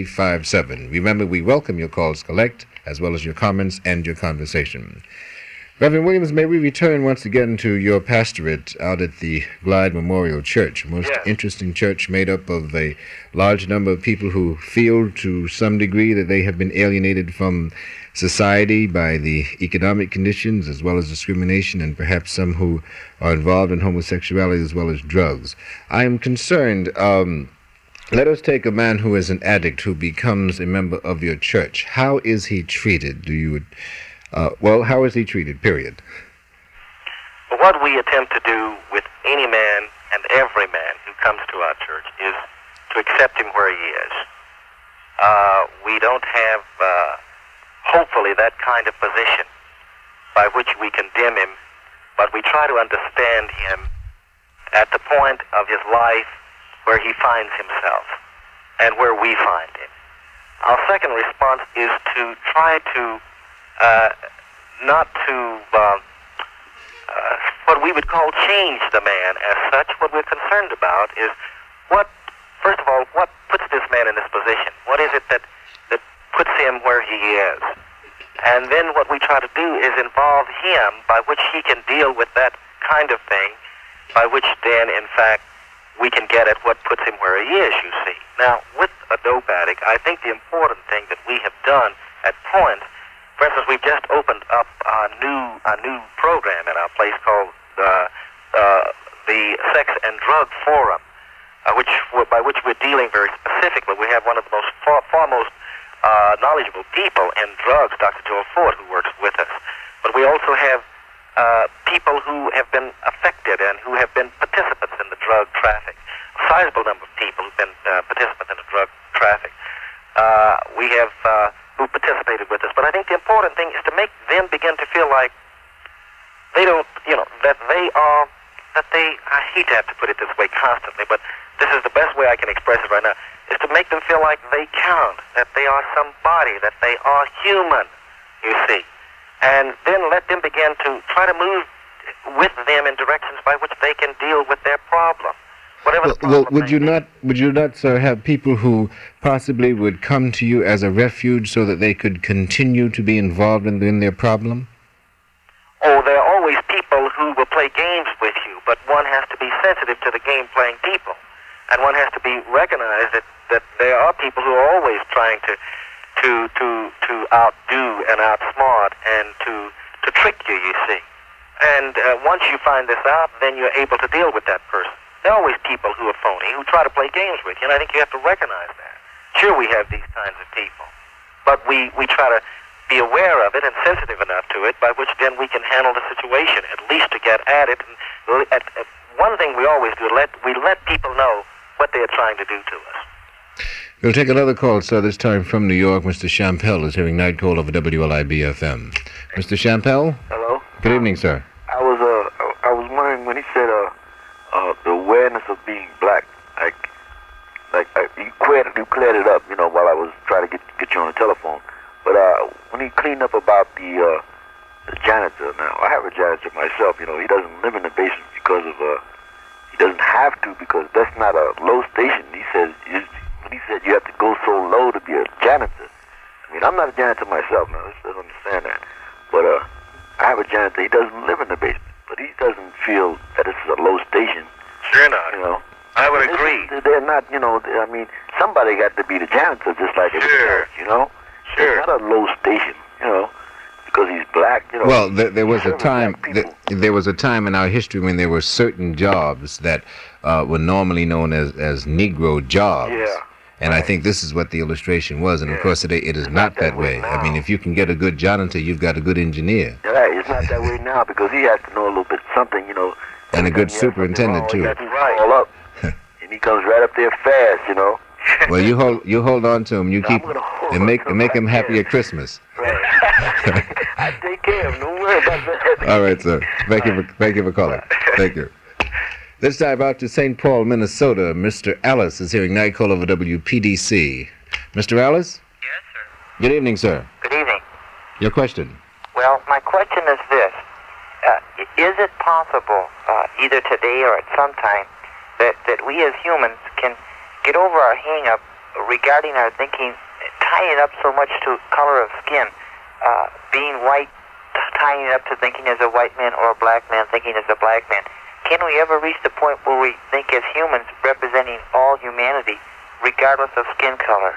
212-749-3357. Remember, we welcome your calls collect, as well as your comments and your conversation. Reverend Williams, may we return once again to your pastorate out at the Glide Memorial Church, a most interesting church made up of a large number of people who feel to some degree that they have been alienated from society by the economic conditions as well as discrimination, and perhaps some who are involved in homosexuality as well as drugs. I am concerned, let us take a man who is an addict who becomes a member of your church. How is he treated? How is he treated, period? What we attempt to do with any man and every man who comes to our church is to accept him where he is. We don't have, hopefully, that kind of position by which we condemn him, but we try to understand him at the point of his life where he finds himself and where we find him. Our second response is to try to not to what we would call change the man as such. What we're concerned about is first of all, what puts this man in this position? What is it that puts him where he is? And then what we try to do is involve him by which he can deal with that kind of thing, by which then, in fact, we can get at what puts him where he is, you see. Now, with a dope addict, I think the important thing that we have done at Point, for instance, we've just opened up a new program in our place called the Sex and Drug Forum, by which we're dealing very specifically. We have one of the most foremost knowledgeable people in drugs, Dr. Joel Ford, who works with us. But we also have people who have been affected and who have been participants in the drug traffic. A sizable number of people who've been participants in the drug traffic. We have who participated with us. But I think the important thing is to make them begin to feel like they don't, that I hate to have to put it this way constantly, but this is the best way I can express it right now, is to make them feel like they count, that they are somebody, that they are human, you see. And then let them begin to try to move with them in directions by which they can deal with their problem. Would you not, sir, have people who possibly would come to you as a refuge so that they could continue to be involved in their problem? Oh, there are always people who will play games with you, but one has to be sensitive to the game-playing people. And one has to be recognized that there are people who are always trying to outdo and outsmart and to trick you, you see. And once you find this out, then you're able to deal with that person. There are always people who are phony, who try to play games with you, and I think you have to recognize that. Sure, we have these kinds of people, but we try to be aware of it and sensitive enough to it by which then we can handle the situation, at least to get at it. And one thing we always do, we let people know what they are trying to do to us. We'll take another call, sir, this time from New York. Mr. Champel is hearing Night Call over WLIB-FM. Mr. Champel? Hello? Good evening, sir. I was wondering when he said the awareness of being black, you cleared it up, while I was trying to get you on the telephone. But when he cleaned up about the janitor, now I have a janitor myself. He doesn't live in the basement because of he doesn't have to, because that's not a low station. He said you have to go so low to be a janitor. I mean, I'm not a janitor myself now. Let's understand that. But I have a janitor. He doesn't live in the basement, but he doesn't feel that this is a low station. Sure not. I would agree. They're not. I mean, somebody got to be the janitor, just like everybody else. Sure. It's not a low station. Because he's black. Well, there was a time. There was a time in our history when there were certain jobs that were normally known as Negro jobs. Yeah. And I think this is what the illustration was. And of course, today it is not that way. I mean, if you can get a good janitor, you've got a good engineer. Right. It's not that way now because he has to know a little bit something. And a good superintendent too. That's right. All up, and he comes right up there fast. Well, you hold on to him. You keep and make him happy at Christmas. Right. I take care of him. Don't worry about that. All right, sir. Thank you for calling. Thank you. Let's dive out to St. Paul, Minnesota. Mr. Alice is hearing Night Call over WPDC. Mr. Alice? Yes, sir. Good evening, sir. Good evening. Your question? Well, my question is this. Is it possible, either today or at some time, that we as humans can get over our hang-up regarding our thinking, tie it up so much to color of skin, being white tying it up to thinking as a white man or a black man thinking as a black man. Can we ever reach the point where we think as humans representing all humanity, regardless of skin color?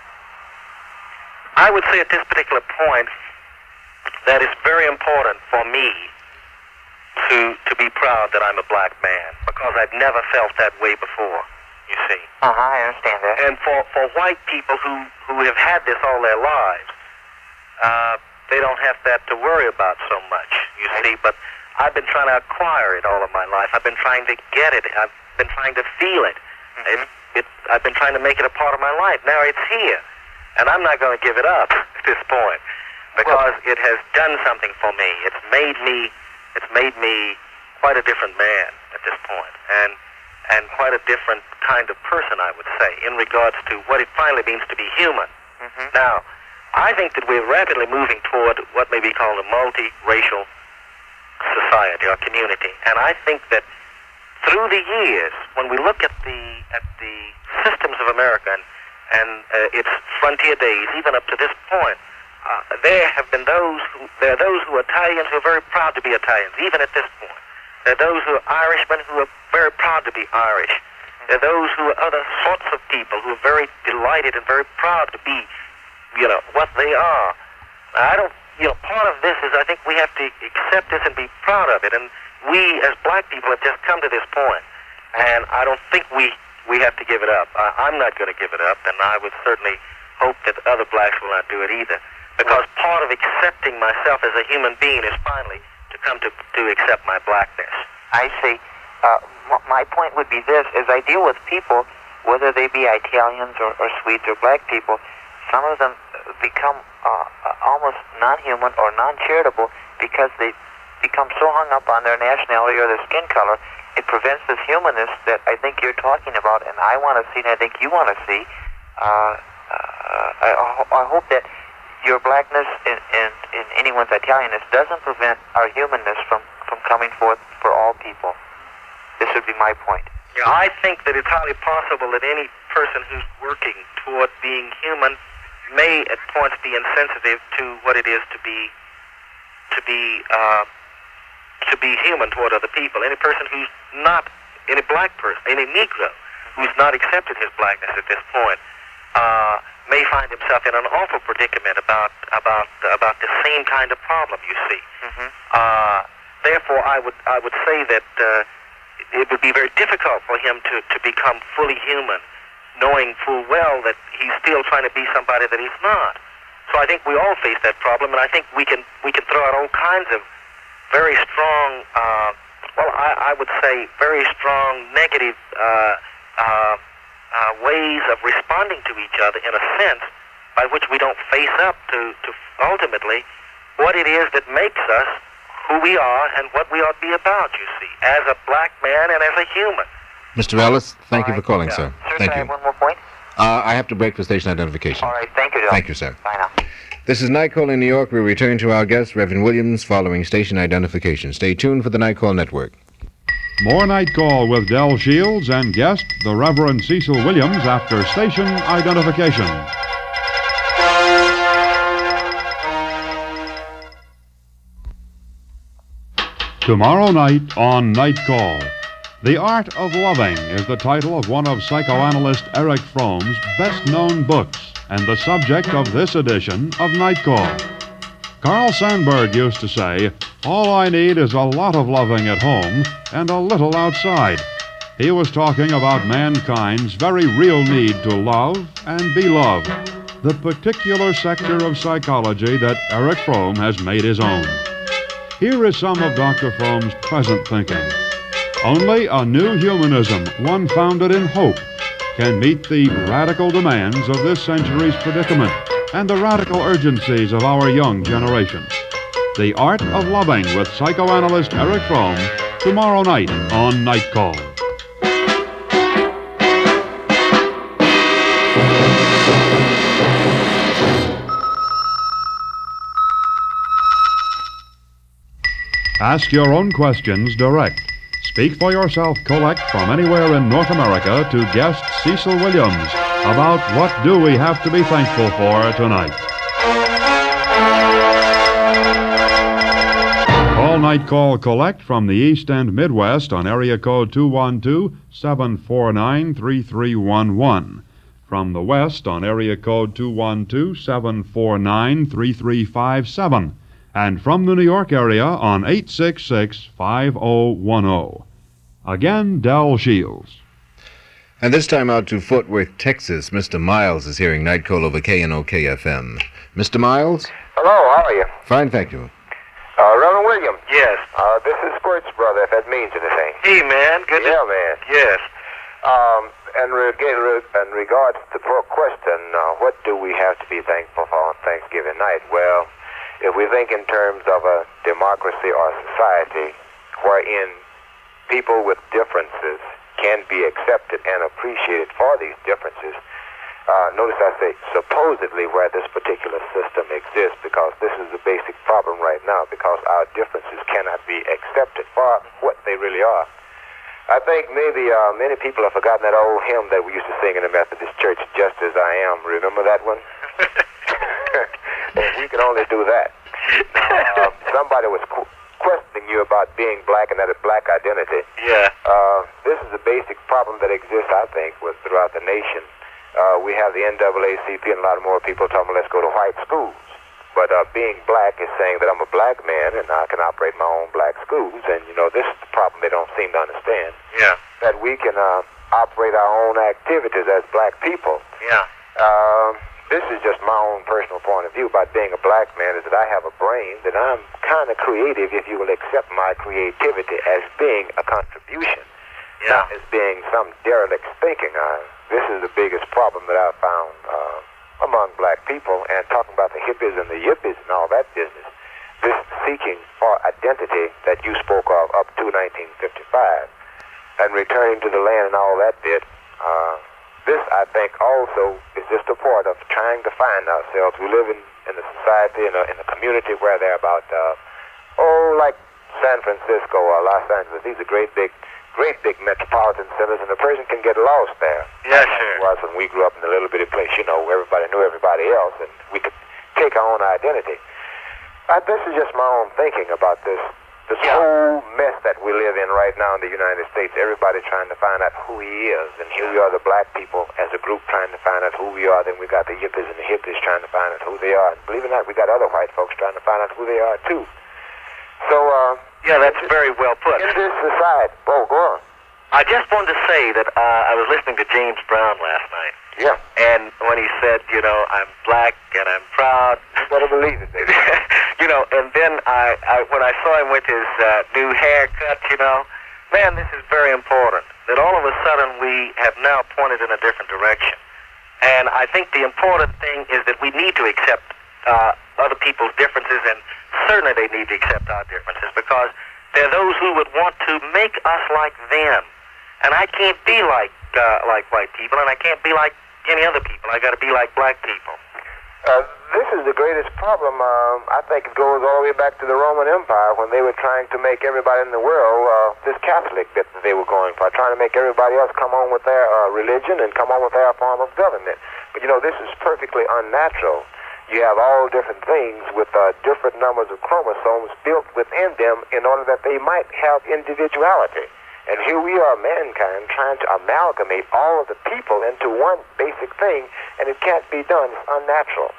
I would say at this particular point that it's very important for me to be proud that I'm a black man, because I've never felt that way before, you see. I understand that. And for white people who have had this all their lives, they don't have that to worry about so much, you see. But I've been trying to acquire it all of my life. I've been trying to get it. I've been trying to feel it. I've been trying to make it a part of my life. Now it's here. And I'm not going to give it up at this point, because it has done something for me. It's made me quite a different man at this point, and quite a different kind of person, I would say, in regards to what it finally means to be human. Now, I think that we're rapidly moving toward what may be called a multi-racial society or community, and I think that through the years, when we look at the systems of America and its frontier days, even up to this point, there are those who are Italians who are very proud to be Italians, even at this point. There are those who are Irishmen who are very proud to be Irish. There are those who are other sorts of people who are very delighted and very proud to be, what they are. Part of this is I think we have to accept this and be proud of it. And we, as black people, have just come to this point. And I don't think we have to give it up. I'm not going to give it up, and I would certainly hope that other blacks will not do it either. Because part of accepting myself as a human being is finally to come to accept my blackness. I see. My point would be this: as I deal with people, whether they be Italians or Swedes or black people, some of them become almost non-human or non-charitable because they become so hung up on their nationality or their skin color. It prevents this humanness that I think you're talking about, and I want to see, and I think you want to see. I hope that your blackness and anyone's Italianness doesn't prevent our humanness from coming forth for all people. This would be my point. Yeah, I think that it's highly possible that any person who's working toward being human may at points be insensitive to what it is to be human toward other people. Any person who's not, any black person, any Negro who's not accepted his blackness at this point, may find himself in an awful predicament about the same kind of problem, you see. Therefore, I would say that it would be very difficult for him to become fully human, knowing full well that he's still trying to be somebody that he's not. So I think we all face that problem, and I think we can throw out all kinds of very strong, I would say very strong negative ways of responding to each other, in a sense, by which we don't face up to ultimately what it is that makes us who we are and what we ought to be about, you see, as a black man and as a human. Mr. Ellis, thank you for calling, sir. Sir, Thank can I you. have one more point? I have to break for station identification. All right, thank you, Doc. Thank you, sir. Bye now. This is Night Call in New York. We return to our guest, Reverend Williams, following station identification. Stay tuned for the Night Call Network. More Night Call with Del Shields and guest, the Reverend Cecil Williams, after station identification. Tomorrow night on Night Call, The Art of Loving is the title of one of psychoanalyst Erich Fromm's best-known books and the subject of this edition of Night Call. Carl Sandburg used to say, "All I need is a lot of loving at home and a little outside." He was talking about mankind's very real need to love and be loved, the particular sector of psychology that Erich Fromm has made his own. Here is some of Dr. Fromm's present thinking. Only a new humanism, one founded in hope, can meet the radical demands of this century's predicament and the radical urgencies of our young generation. The Art of Loving with psychoanalyst Erich Fromm, tomorrow night on Night Call. Ask your own questions direct. Speak for Yourself collect from anywhere in North America to guest Cecil Williams about what do we have to be thankful for tonight. Night Call Collect from the East and Midwest on area code 212-749-3311. From the West on area code 212-749-3357. And from the New York area on 866-5010. Again, Del Shields. And this time out to Fort Worth, Texas, Mr. Miles is hearing Night Call over KNOK-FM. Mr. Miles? Hello, how are you? Fine, thank you. Reverend William. Yes. This is Squirt's brother, if that means anything. Hey, man. Good Yeah, man. Yes. In regards to the question, what do we have to be thankful for on Thanksgiving night? Well, if we think in terms of a democracy or society wherein people with differences can be accepted and appreciated for these differences, notice I say supposedly where this particular system exists, because this is the basic problem right now, because our differences cannot be accepted for what they really are. I think maybe many people have forgotten that old hymn that we used to sing in the Methodist Church, Just As I Am. Remember that one? We can only do that. Somebody was questioning you about being black and that a black identity. Yeah. This is a basic problem that exists, I think, throughout the nation. We have the NAACP and a lot of more people talking, let's go to white schools. But being black is saying that I'm a black man and I can operate my own black schools. And, this is the problem they don't seem to understand. Yeah. That we can operate our own activities as black people. Yeah. This is just my own personal point of view about being a black man, is that I have a brain, that I'm kind of creative, if you will accept my creativity as being a contribution. Yeah. Not as being some derelict thinking. This is the biggest problem that I've found among black people, and talking about the hippies and the yippies and all that business. This seeking for identity that you spoke of up to 1955, and returning to the land and all that bit. This, I think, also is just a part of trying to find ourselves. We live in a society, in a community where they're about, like San Francisco or Los Angeles. These are great big metropolitan centers, and a person can get lost there. Yeah, sure. Was when we grew up in a little bitty place, everybody knew everybody else, and we could take our own identity. This is just my own thinking about this whole mess that we live in right now in the United States. Everybody trying to find out who he is, and here we are, the black people, as a group trying to find out who we are. Then we got the yippies and the hippies trying to find out who they are. And believe it or not, we got other white folks trying to find out who they are too. So, yeah, that's very well put. In this society, go on. I just wanted to say that I was listening to James Brown last night. Yeah. And when he said, I'm black and I'm proud. You better believe it, baby. And then when I saw him with his new haircut, man, this is very important. That all of a sudden we have now pointed in a different direction. And I think the important thing is that we need to accept other people's differences, and certainly they need to accept our differences, because there are those who would want to make us like them. And I can't be like white people, and I can't be like any other people. I got to be like black people. This is the greatest problem. I think it goes all the way back to the Roman Empire, when they were trying to make everybody in the world this Catholic bit that they were going for, trying to make everybody else come on with their religion and come on with their form of government. But this is perfectly unnatural. You have all different things with different numbers of chromosomes built within them in order that they might have individuality. And here we are, mankind, trying to amalgamate all of the people into one basic thing, and it can't be done. It's unnatural.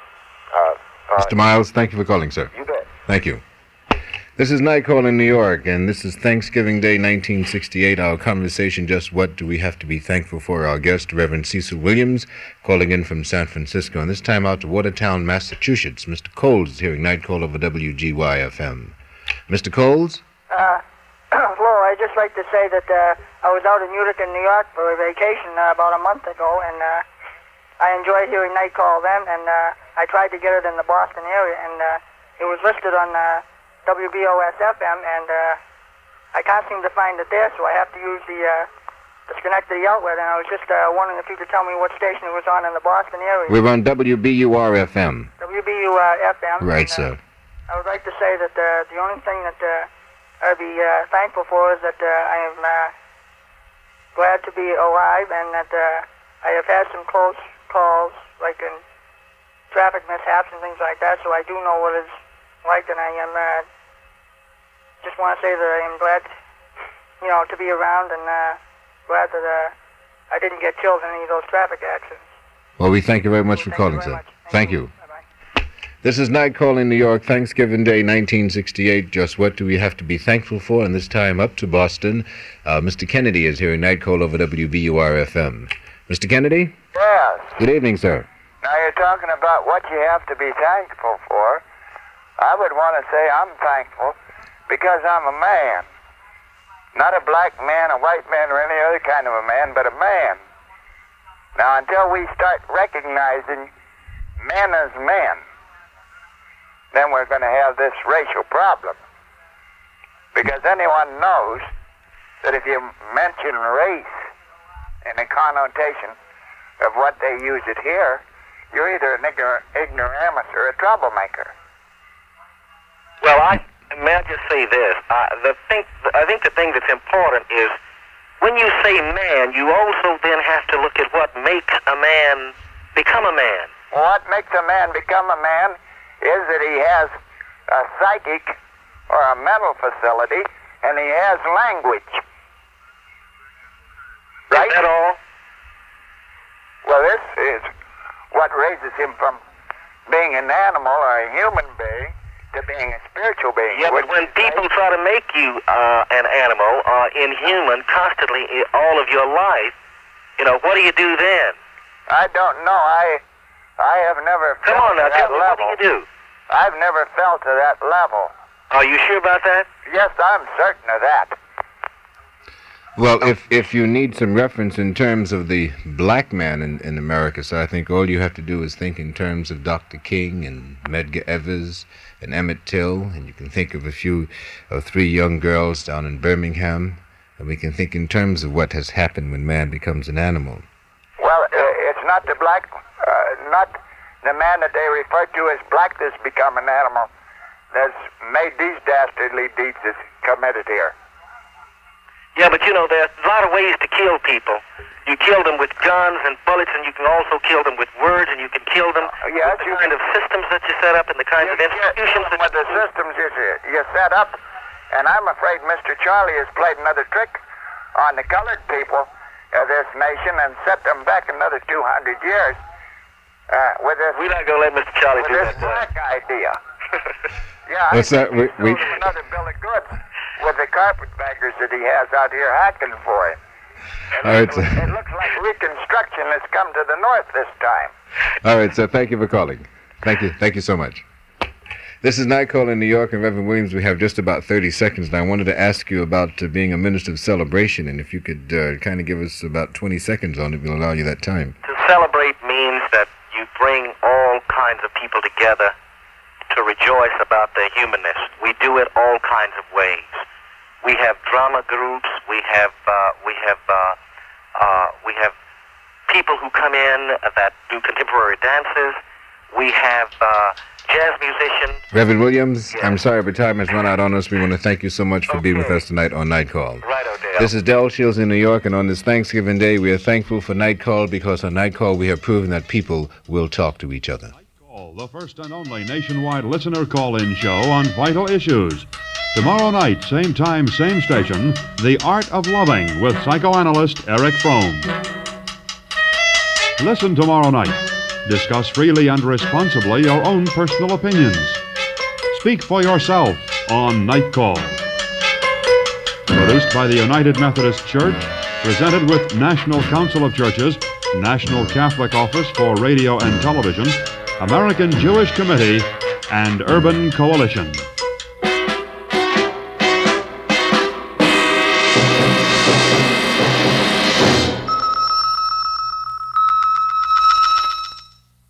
Mr. Miles, thank you for calling, sir. You bet. Thank you. This is Night Call in New York, and this is Thanksgiving Day 1968. Our conversation, just what do we have to be thankful for? Our guest, Reverend Cecil Williams, calling in from San Francisco, and this time out to Watertown, Massachusetts. Mr. Coles is hearing Night Call over WGY-FM. Mr. Coles? Hello, I'd just like to say that I was out in Utica, New York for a vacation about a month ago, and I enjoyed hearing Night Call then, and I tried to get it in the Boston area, and it was listed on WBOS-FM, and I can't seem to find it there, so I have to use the Schenectady outlet, and I was just wondering if you could tell me what station it was on in the Boston area. We're on WBUR-FM. WBUR-FM. Right, and, sir. I would like to say that the only thing that I'd be thankful for is that I am glad to be alive, and that I have had some close calls, like in traffic mishaps and things like that, so I do know what it's like, and I am just want to say that I am glad, to be around, and glad that I didn't get killed in any of those traffic accidents. Well, we thank you very much for calling, sir. Thank you. Bye-bye. This is Night Call in New York, Thanksgiving Day, 1968. Just what do we have to be thankful for? And this time up to Boston, Mr. Kennedy is here in Night Call over WBUR-FM. Mr. Kennedy? Yes. Good evening, sir. Now you're talking about what you have to be thankful for. I would want to say I'm thankful because I'm a man. Not a black man, a white man, or any other kind of a man, but a man. Now, until we start recognizing men as men, then we're going to have this racial problem. Because anyone knows that if you mention race in a connotation of what they use it here, you're either an ignoramus or a troublemaker. Well, may I just say this? I think the thing that's important is when you say man, you also then have to look at what makes a man become a man. What makes a man become a man is that he has a psychic or a mental facility, and he has language. Right? Is that all? Well, this is what raises him from being an animal or a human being to being a spiritual being. Yeah, but when people try to make you an animal or inhuman constantly all of your life, what do you do then? I don't know. I have never felt Come on now, to that tell me, level. what do you do? I've never felt to that level. Are you sure about that? Yes, I'm certain of that. Well, if you need some reference in terms of the black man in America, so I think all you have to do is think in terms of Dr. King and Medgar Evers and Emmett Till, and you can think of three young girls down in Birmingham, and we can think in terms of what has happened when man becomes an animal. Well, it's not the black, not the man that they refer to as black that's become an animal that's made these dastardly deeds that's committed here. Yeah, but there's a lot of ways to kill people. You kill them with guns and bullets, and you can also kill them with words, and you can kill them with the kind of systems that you set up and the kinds of institutions that with the systems you set up. And I'm afraid Mr. Charlie has played another trick on the colored people of this nation and set them back another 200 years with this. We're not going to let Mr. Charlie do this that. black idea. Yeah, what's that? We another bill of goods with the carpetbaggers that he has out here hacking for him. All right, sir. It looks like Reconstruction has come to the north this time. All right, sir. Thank you for calling. Thank you so much. This is Night Call in New York, and Reverend Williams, we have just about 30 seconds, and I wanted to ask you about being a minister of celebration, and if you could kind of give us about 20 seconds on it, we'll allow you that time. To celebrate means that you bring all kinds of people together to rejoice about their humanness. We do it all kinds of ways. We have drama groups. We have people who come in that do contemporary dances. We have jazz musicians. Reverend Williams, yes. I'm sorry, but time has run out on us. We want to thank you so much for being with us tonight on Night Call. Right, Odell. This is Del Shields in New York, and on this Thanksgiving Day, we are thankful for Night Call because on Night Call we have proven that people will talk to each other. Night Call, the first and only nationwide listener call-in show on vital issues. Tomorrow night, same time, same station, The Art of Loving with psychoanalyst Eric Fromm. Listen tomorrow night. Discuss freely and responsibly your own personal opinions. Speak for yourself on Night Call. Produced by the United Methodist Church, presented with National Council of Churches, National Catholic Office for Radio and Television, American Jewish Committee, and Urban Coalition.